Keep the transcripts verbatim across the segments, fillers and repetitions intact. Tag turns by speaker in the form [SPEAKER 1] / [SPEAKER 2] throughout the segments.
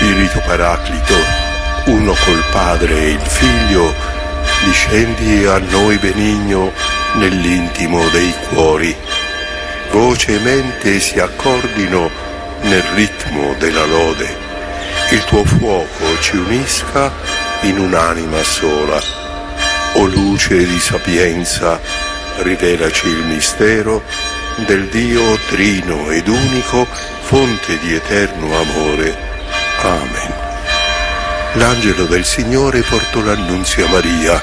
[SPEAKER 1] Spirito Paraclito, uno col Padre e il Figlio, discendi a noi benigno nell'intimo dei cuori. Voce e mente si accordino nel ritmo della lode. Il tuo fuoco ci unisca in un'anima sola. O luce di sapienza, rivelaci il mistero del Dio trino ed unico, fonte di eterno amore. Amen. L'angelo del Signore portò l'annunzio a Maria.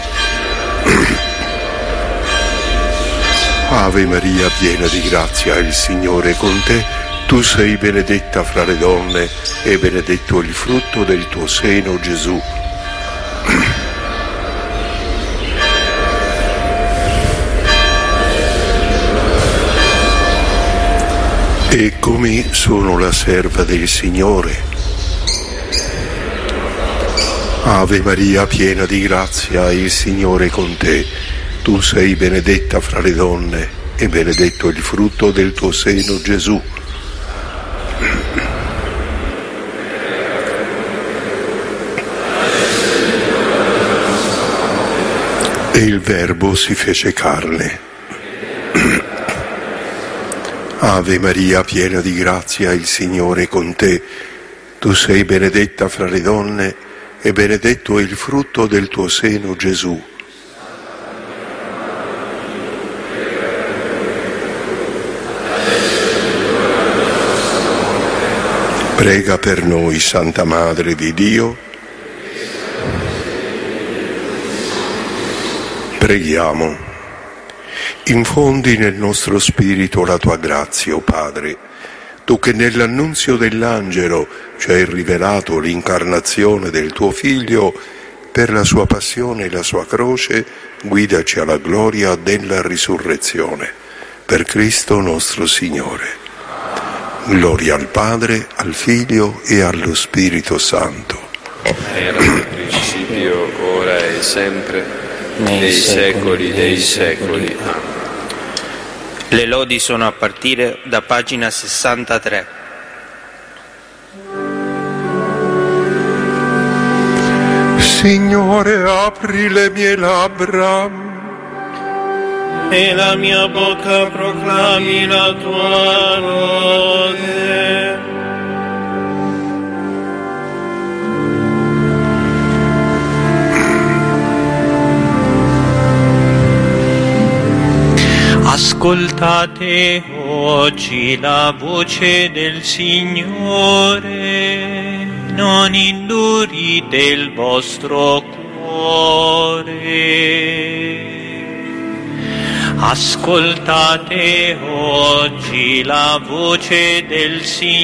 [SPEAKER 1] Ave Maria, piena di grazia, il Signore è con te. Tu sei benedetta fra le donne e benedetto il frutto del tuo seno, Gesù. Eccomi, sono la serva del Signore. Ave Maria, piena di grazia, il Signore è con te. Tu sei benedetta fra le donne e benedetto il frutto del tuo seno, Gesù. E il Verbo si fece carne. Ave Maria, piena di grazia, il Signore è con te. Tu sei benedetta fra le donne e benedetto è il frutto del tuo seno, Gesù. Prega per noi, Santa Madre di Dio. Preghiamo. Infondi nel nostro spirito la tua grazia, o Padre, tu che nell'annunzio dell'angelo ci hai rivelato l'incarnazione del tuo Figlio, per la sua passione e la sua croce, guidaci alla gloria della risurrezione. Per Cristo nostro Signore. Gloria al Padre, al Figlio e allo Spirito Santo.
[SPEAKER 2] Era nel principio, ora e sempre, nei secoli dei secoli. Amen.
[SPEAKER 3] Le lodi sono a partire da pagina sessantatré.
[SPEAKER 1] Signore, apri le mie labbra
[SPEAKER 4] e la mia bocca proclami la tua lode. Ascoltate oggi la voce del Signore, non indurite il vostro cuore. Ascoltate oggi la voce del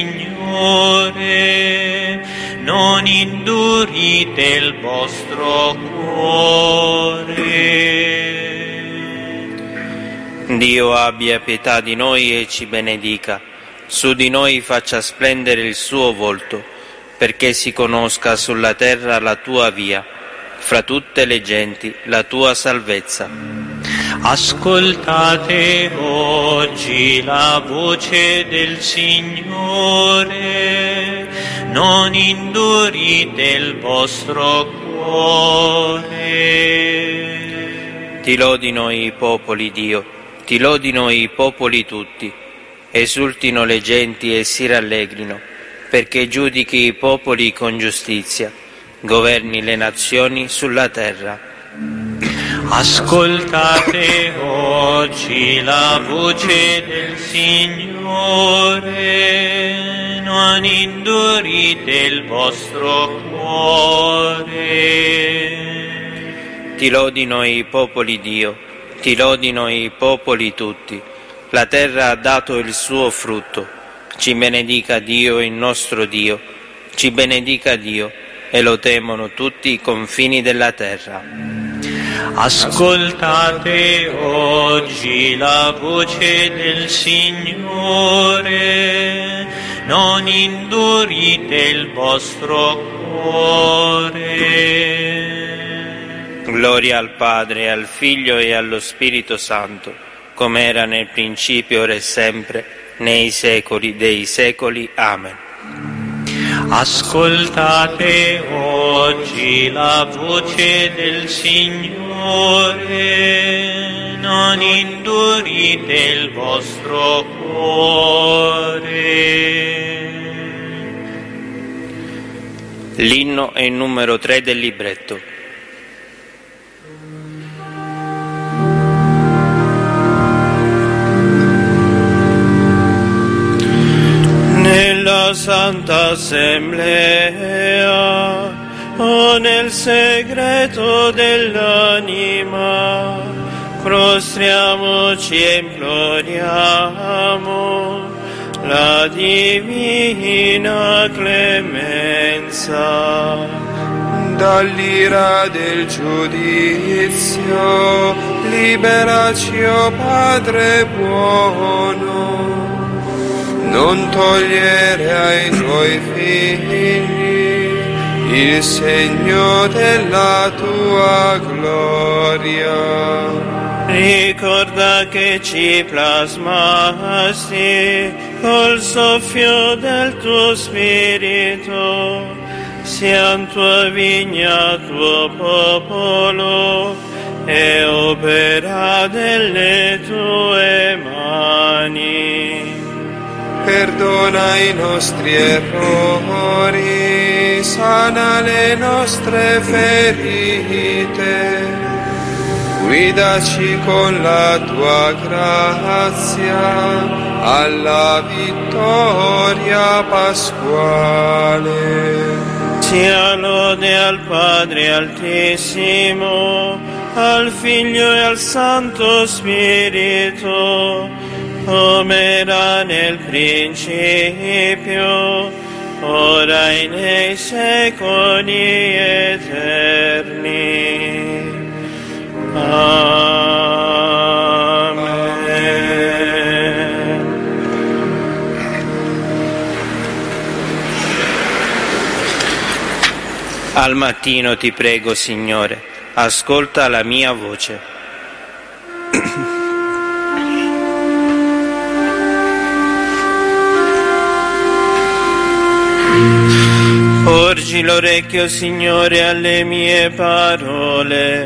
[SPEAKER 4] Signore, non indurite il vostro cuore.
[SPEAKER 3] Dio abbia pietà di noi e ci benedica, su di noi faccia splendere il suo volto, perché si conosca sulla terra la tua via, fra tutte le genti la tua salvezza.
[SPEAKER 4] Ascoltate oggi la voce del Signore, non indurite il vostro cuore.
[SPEAKER 3] Ti lodino i popoli, Dio, ti lodino i popoli tutti, esultino le genti e si rallegrino, perché giudichi i popoli con giustizia, governi le nazioni sulla terra.
[SPEAKER 4] Ascoltate oggi la voce del Signore, non indurite il vostro cuore.
[SPEAKER 3] Ti lodino i popoli, Dio, ti lodino i popoli tutti, la terra ha dato il suo frutto, ci benedica Dio il nostro Dio, ci benedica Dio, e lo temono tutti i confini della terra.
[SPEAKER 4] Ascoltate oggi la voce del Signore, non indurite il vostro cuore.
[SPEAKER 3] Gloria al Padre, al Figlio e allo Spirito Santo, come era nel principio, ora e sempre, nei secoli dei secoli. Amen.
[SPEAKER 4] Ascoltate oggi la voce del Signore, non indurite il vostro cuore.
[SPEAKER 3] L'inno è il numero tre del libretto. Nella Santa Assemblea o nel segreto dell'anima prostriamoci e imploriamo la divina clemenza.
[SPEAKER 2] Dall'ira del giudizio liberaci, o Padre buono, non togliere ai tuoi figli il segno della tua gloria.
[SPEAKER 3] Ricorda che ci plasmasti col soffio del tuo spirito, sian tua vigna, tuo popolo e opera delle tue mani.
[SPEAKER 2] Perdona i nostri errori, sana le nostre ferite, guidaci con la tua grazia alla vittoria pasquale.
[SPEAKER 3] Sia lode al Padre Altissimo, al Figlio e al Santo Spirito, come era nel principio, ora e nei secoli eterni. Amen. Al mattino ti prego, Signore, ascolta la mia voce. Porgi l'orecchio, Signore, alle mie parole,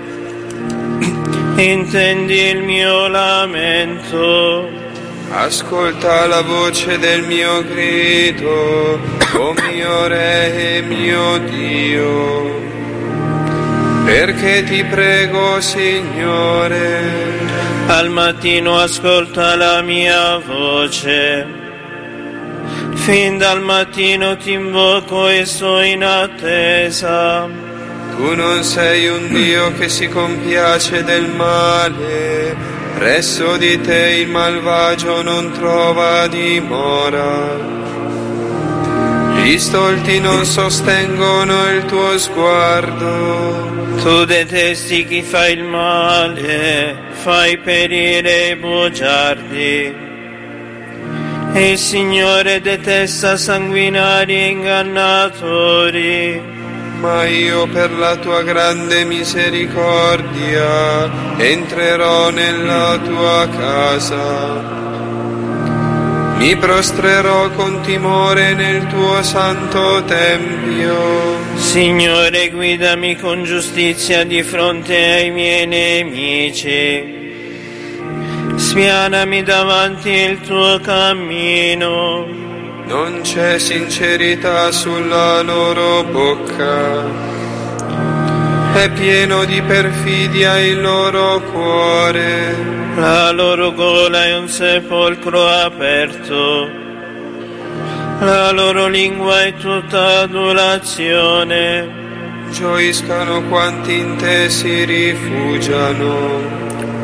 [SPEAKER 3] intendi il mio lamento.
[SPEAKER 2] Ascolta la voce del mio grido, o mio Re e mio Dio, perché ti prego, Signore.
[SPEAKER 3] Al mattino ascolta la mia voce. Fin dal mattino ti invoco e sto in attesa.
[SPEAKER 2] Tu non sei un Dio che si compiace del male, presso di te il malvagio non trova dimora. Gli stolti non sostengono il tuo sguardo.
[SPEAKER 3] Tu detesti chi fa il male, fai perire i bugiardi. Il Signore detesta sanguinari e ingannatori.
[SPEAKER 2] Ma io per la tua grande misericordia entrerò nella tua casa. Mi prostrerò con timore nel tuo santo tempio.
[SPEAKER 3] Signore, guidami con giustizia di fronte ai miei nemici. Spianami davanti il tuo cammino.
[SPEAKER 2] Non c'è sincerità sulla loro bocca, è pieno di perfidia il loro cuore.
[SPEAKER 3] La loro gola è un sepolcro aperto, la loro lingua è tutta adulazione.
[SPEAKER 2] Gioiscano quanti in te si rifugiano,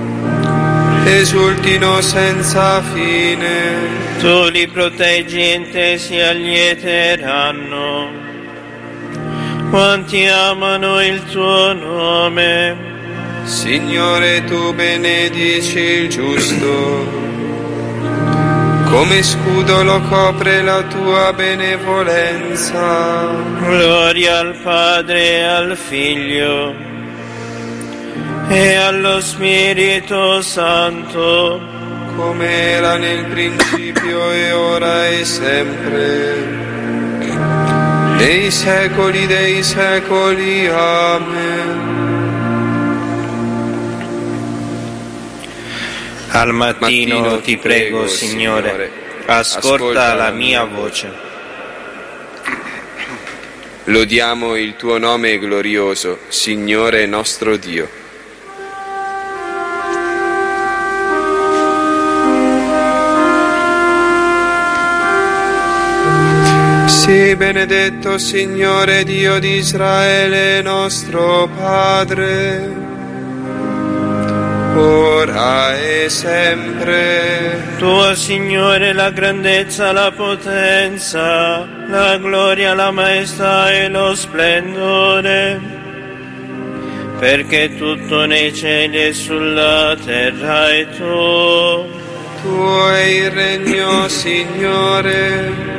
[SPEAKER 2] esultino senza fine.
[SPEAKER 3] Tu li proteggi e in te si allieteranno. Quanti amano il tuo nome.
[SPEAKER 2] Signore, tu benedici il giusto, come scudo lo copre la tua benevolenza.
[SPEAKER 3] Gloria al Padre e al Figlio e allo Spirito Santo,
[SPEAKER 2] come era nel principio e ora e sempre, nei secoli dei secoli. Amen.
[SPEAKER 3] Al mattino, mattino ti prego, prego Signore, Signore ascolta, ascolta la mia voce.
[SPEAKER 2] Lodiamo il tuo nome glorioso, Signore nostro Dio. Sii benedetto, Signore Dio di Israele, nostro Padre, ora e sempre.
[SPEAKER 3] Tua, Signore, la grandezza, la potenza, la gloria, la maestà e lo splendore, perché tutto nei cieli e sulla terra è tuo.
[SPEAKER 2] Tuo è il regno, Signore.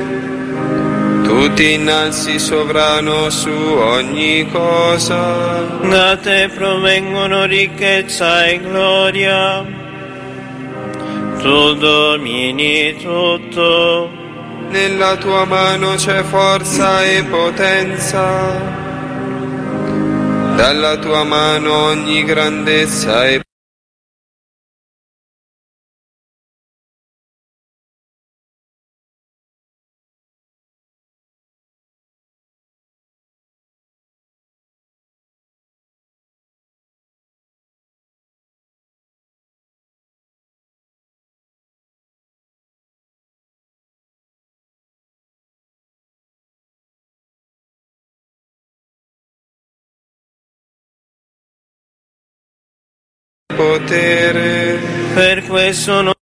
[SPEAKER 2] Tu ti innalzi sovrano su ogni cosa.
[SPEAKER 3] Da te provengono ricchezza e gloria. Tu domini tutto.
[SPEAKER 2] Nella tua mano c'è forza e potenza. Dalla tua mano ogni grandezza e potere.
[SPEAKER 3] Per questo non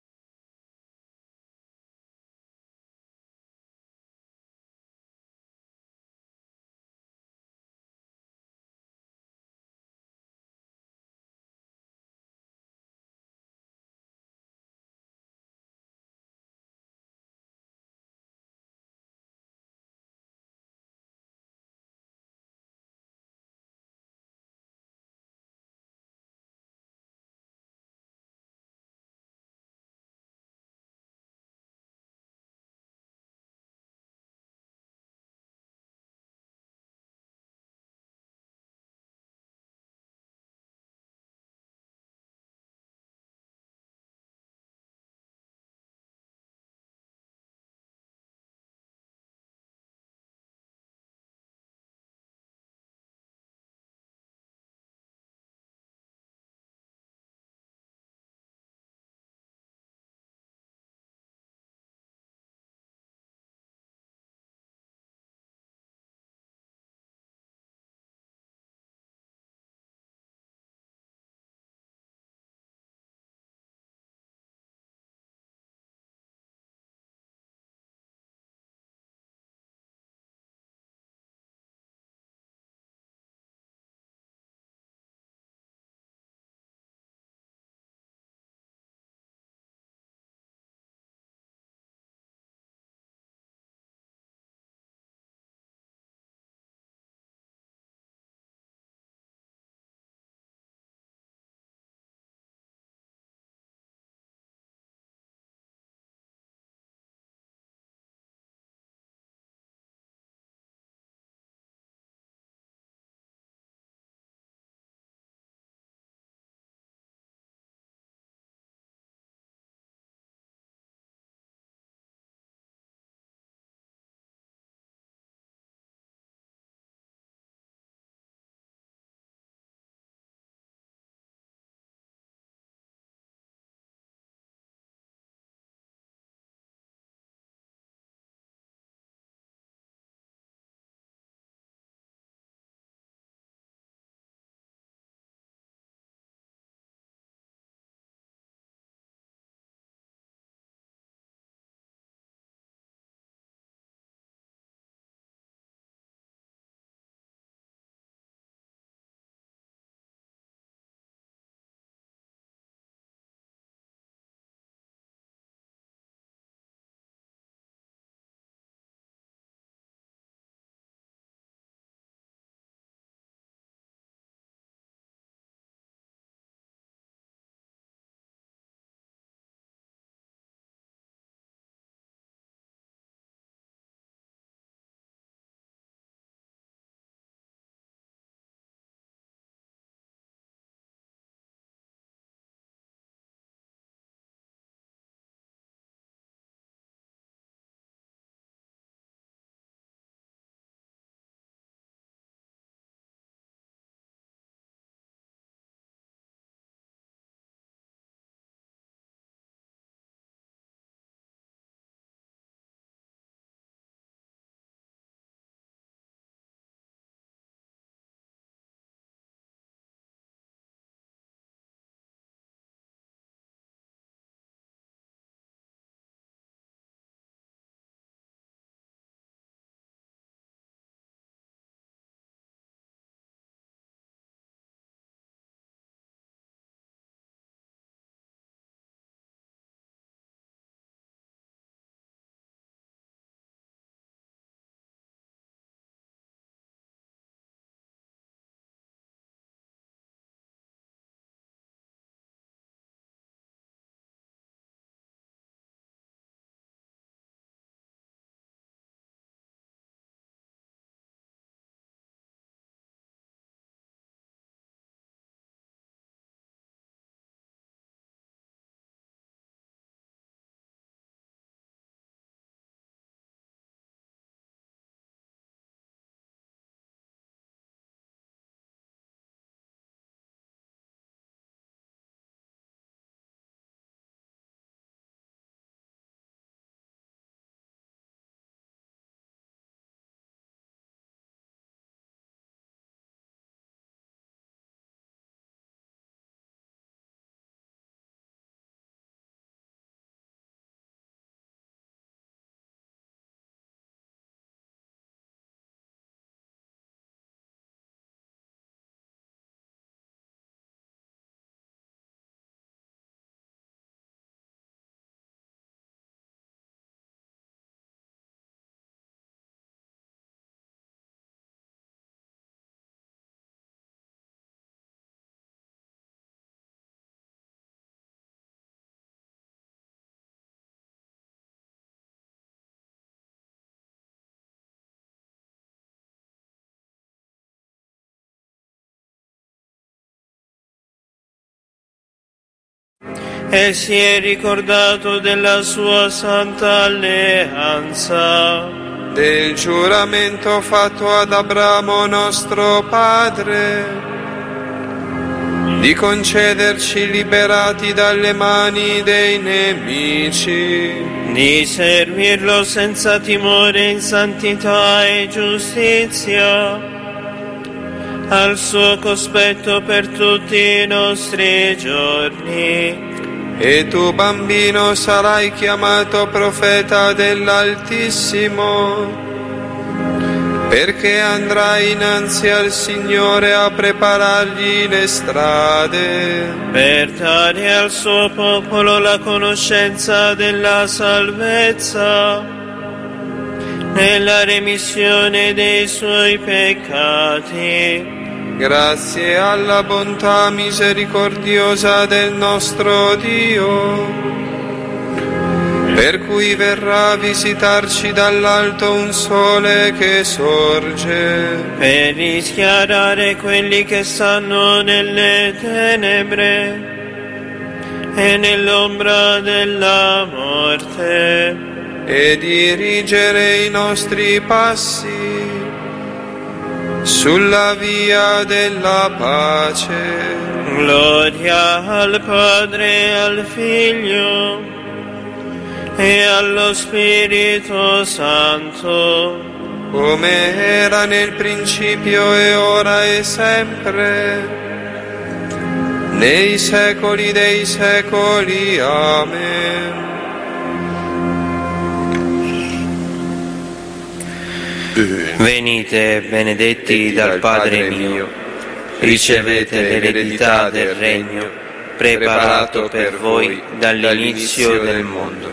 [SPEAKER 3] e si è ricordato della sua santa alleanza,
[SPEAKER 2] del giuramento fatto ad Abramo nostro padre, di concederci liberati dalle mani dei nemici,
[SPEAKER 3] di servirlo senza timore in santità e giustizia, al suo cospetto per tutti i nostri giorni.
[SPEAKER 2] E tu, bambino, sarai chiamato profeta dell'Altissimo, perché andrai innanzi al Signore a preparargli le strade,
[SPEAKER 3] per dare al suo popolo la conoscenza della salvezza, nella remissione dei suoi peccati,
[SPEAKER 2] grazie alla bontà misericordiosa del nostro Dio, per cui verrà a visitarci dall'alto un sole che sorge,
[SPEAKER 3] per rischiarare quelli che stanno nelle tenebre e nell'ombra della morte,
[SPEAKER 2] e dirigere i nostri passi sulla via della pace.
[SPEAKER 3] Gloria al Padre e al Figlio e allo Spirito Santo,
[SPEAKER 2] come era nel principio e ora e sempre, nei secoli dei secoli. Amen.
[SPEAKER 3] Venite, benedetti dal Padre mio, ricevete l'eredità del regno preparato per voi dall'inizio del mondo.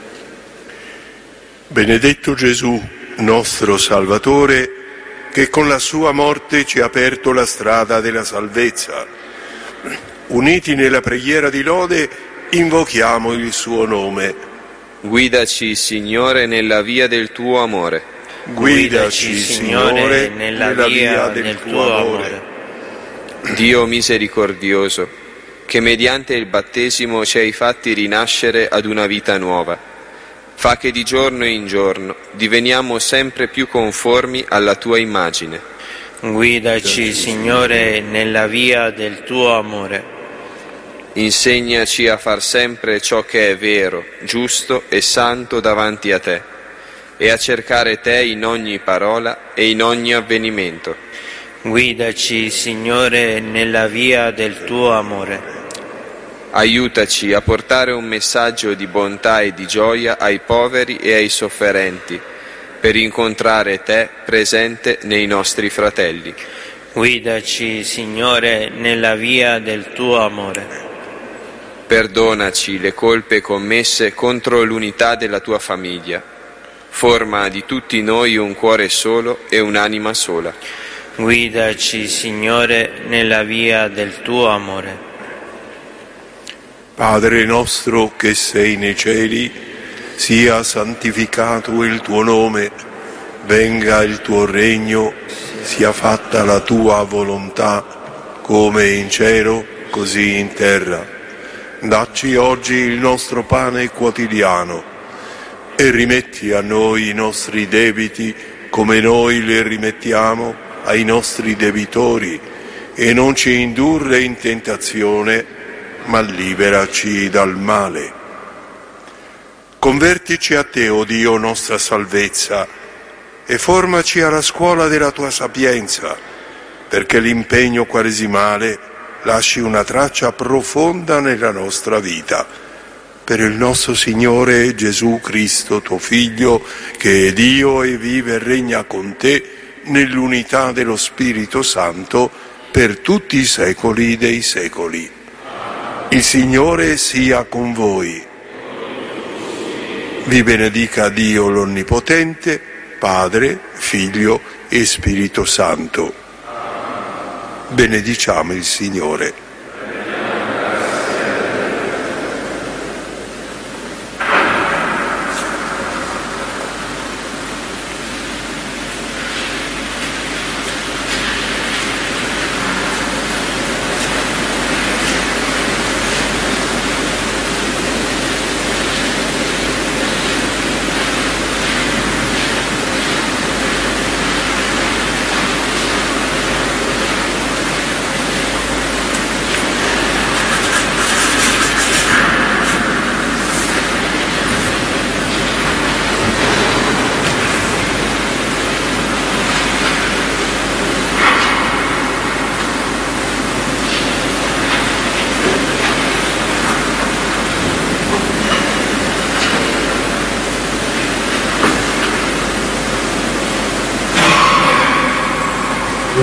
[SPEAKER 1] Benedetto Gesù, nostro Salvatore, che con la sua morte ci ha aperto la strada della salvezza. Uniti nella preghiera di lode, invochiamo il suo nome.
[SPEAKER 2] Guidaci, Signore, nella via del tuo amore.
[SPEAKER 1] Guidaci, Signore, nella via del tuo amore.
[SPEAKER 2] Dio misericordioso, che mediante il battesimo ci hai fatti rinascere ad una vita nuova, fa che di giorno in giorno diveniamo sempre più conformi alla tua immagine.
[SPEAKER 3] Guidaci, Signore, nella via del tuo amore.
[SPEAKER 2] Insegnaci a far sempre ciò che è vero, giusto e santo davanti a te, e a cercare te in ogni parola e in ogni avvenimento.
[SPEAKER 3] Guidaci, Signore, nella via del tuo amore.
[SPEAKER 2] Aiutaci a portare un messaggio di bontà e di gioia ai poveri e ai sofferenti, per incontrare te presente nei nostri fratelli.
[SPEAKER 3] Guidaci, Signore, nella via del tuo amore.
[SPEAKER 2] Perdonaci le colpe commesse contro l'unità della tua famiglia. Forma di tutti noi un cuore solo e un'anima sola.
[SPEAKER 3] Guidaci, Signore, nella via del tuo amore.
[SPEAKER 1] Padre nostro che sei nei cieli, sia santificato il tuo nome, venga il tuo regno, sia fatta la tua volontà, come in cielo, così in terra. Dacci oggi il nostro pane quotidiano e rimetti a noi i nostri debiti come noi li rimettiamo ai nostri debitori, e non ci indurre in tentazione, ma liberaci dal male. Convertici a te, o Dio, nostra salvezza, e formaci alla scuola della tua sapienza, perché l'impegno quaresimale lasci una traccia profonda nella nostra vita. Per il nostro Signore Gesù Cristo, tuo Figlio, che è Dio e vive e regna con te nell'unità dello Spirito Santo per tutti i secoli dei secoli. Il Signore sia con voi. Vi benedica Dio l'Onnipotente, Padre, Figlio e Spirito Santo. Benediciamo il Signore.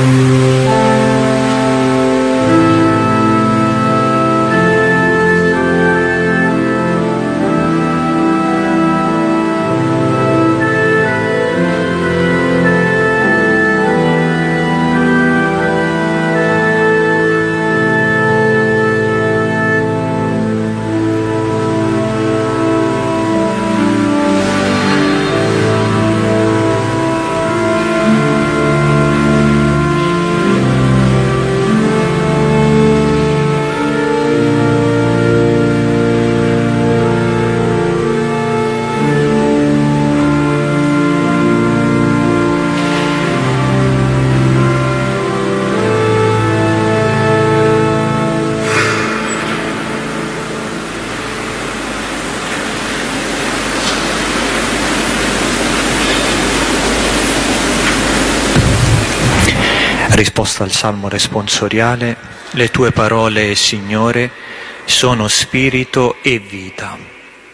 [SPEAKER 5] Risposta al Salmo responsoriale: le tue parole, Signore, sono spirito e vita.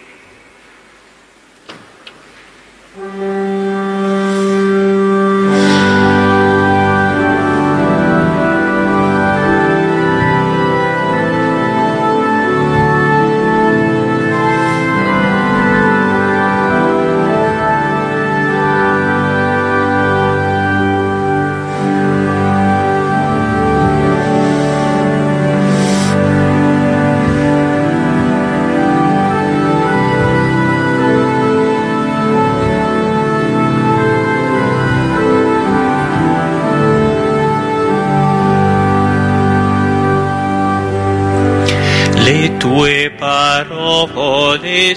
[SPEAKER 4] Le tue parole,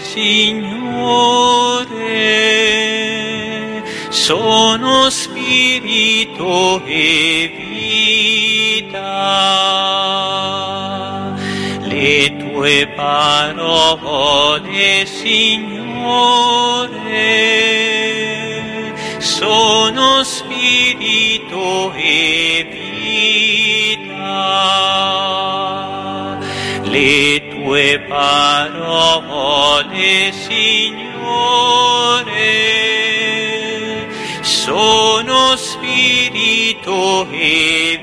[SPEAKER 4] Signore, sono spirito e vita. Le tue parole, Signore, sono spirito e vita. Le tue parole, Signore, sono spirito e